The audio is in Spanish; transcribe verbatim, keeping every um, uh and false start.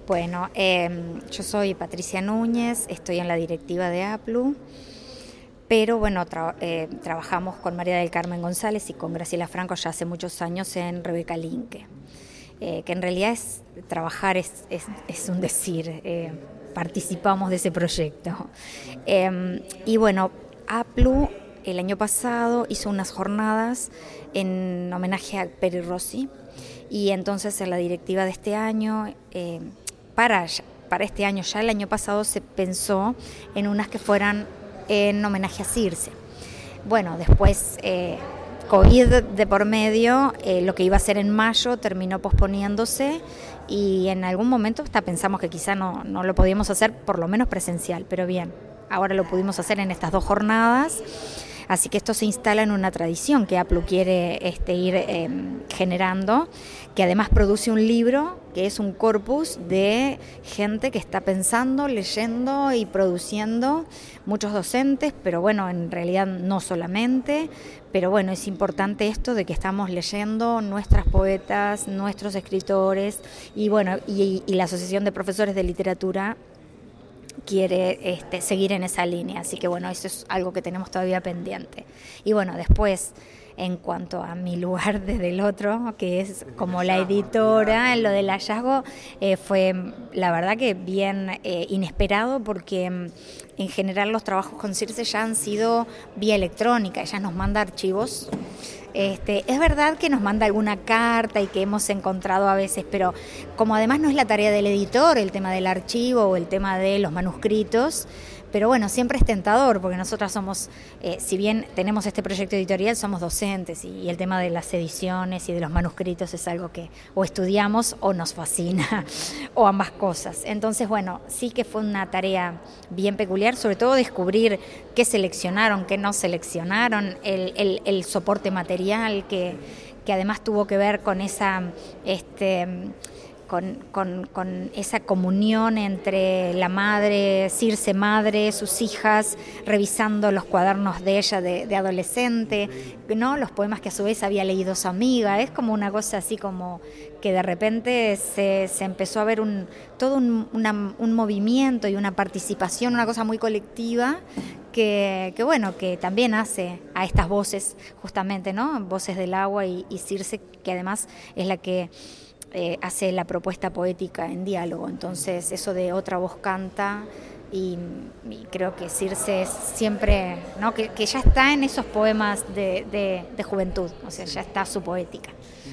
Bueno, eh, yo soy Patricia Núñez, estoy en la directiva de APLU, pero bueno, tra- eh, trabajamos con María del Carmen González y con Graciela Franco ya hace muchos años en Rebeca Linke, eh, que en realidad es trabajar es, es, es un decir, eh, participamos de ese proyecto. Eh, y bueno, APLU el año pasado hizo unas jornadas en homenaje a Peri Rossi, y entonces en la directiva de este año, eh, para, para este año, ya el año pasado se pensó en unas que fueran en homenaje a Circe. Bueno, después eh, COVID de por medio, eh, lo que iba a ser en mayo terminó posponiéndose y en algún momento hasta pensamos que quizá no, no lo podíamos hacer, por lo menos presencial, pero bien, ahora lo pudimos hacer en estas dos jornadas. Así que esto se instala en una tradición que APLU quiere este, ir eh, generando, que además produce un libro que es un corpus de gente que está pensando, leyendo y produciendo, muchos docentes, pero bueno, en realidad no solamente, pero bueno, es importante esto de que estamos leyendo nuestras poetas, nuestros escritores y bueno, y, y la Asociación de Profesores de Literatura quiere este, seguir en esa línea, así que bueno, eso es algo que tenemos todavía pendiente. Y bueno, después, en cuanto a mi lugar desde el otro, que es como la editora, lo del hallazgo eh, fue la verdad que bien eh, inesperado, porque en general los trabajos con Circe ya han sido vía electrónica, ella nos manda archivos. Este, es verdad que nos manda alguna carta y que hemos encontrado a veces, pero como además no es la tarea del editor el tema del archivo o el tema de los manuscritos, pero bueno, siempre es tentador porque nosotras somos, eh, si bien tenemos este proyecto editorial, somos docentes y, y el tema de las ediciones y de los manuscritos es algo que o estudiamos o nos fascina, o ambas cosas. Entonces, bueno, sí que fue una tarea bien peculiar, sobre todo descubrir qué seleccionaron, qué no seleccionaron, el, el, el soporte material que, que además tuvo que ver con esa... este Con, con, con esa comunión entre la madre, Circe madre, sus hijas, revisando los cuadernos de ella de, de adolescente, ¿no? Los poemas que a su vez había leído su amiga. Es como una cosa así como que de repente se, se empezó a ver un, todo un, una, un movimiento y una participación, una cosa muy colectiva que, que bueno, que también hace a estas voces justamente, ¿no? Voces del agua y, y Circe, que además es la que Eh, hace la propuesta poética en diálogo, entonces eso de otra voz canta y, y creo que Circe es siempre, ¿no? que, que ya está en esos poemas de, de, de juventud, o sea, ya está su poética.